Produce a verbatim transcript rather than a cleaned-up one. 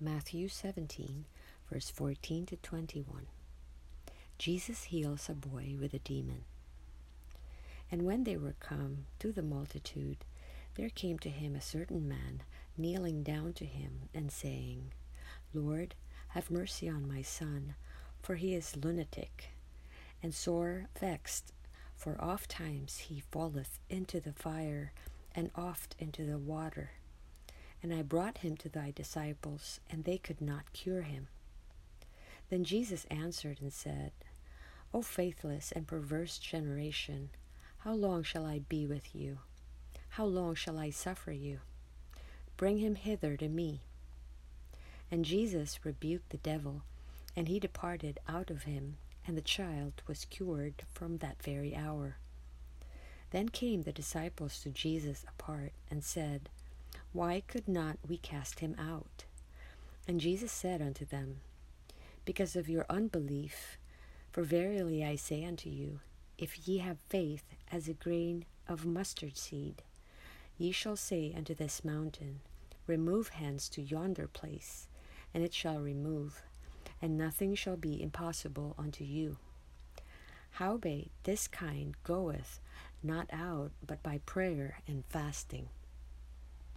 Matthew seventeen, verse fourteen to twenty-one. Jesus heals a boy with a demon. And when they were come to the multitude, there came to him a certain man, kneeling down to him, and saying, Lord, have mercy on my son, for he is lunatic, and sore vexed, for oft times he falleth into the fire, and oft into the water. And I brought him to thy disciples, and they could not cure him. Then Jesus answered and said, O faithless and perverse generation, how long shall I be with you? How long shall I suffer you? Bring him hither to me. And Jesus rebuked the devil, and he departed out of him, and the child was cured from that very hour. Then came the disciples to Jesus apart, and said, Why could not we cast him out? And Jesus said unto them, Because of your unbelief. For verily I say unto you, if ye have faith as a grain of mustard seed, ye shall say unto this mountain, Remove hence to yonder place, and it shall remove, and nothing shall be impossible unto you. Howbeit this kind goeth not out but by prayer and fasting.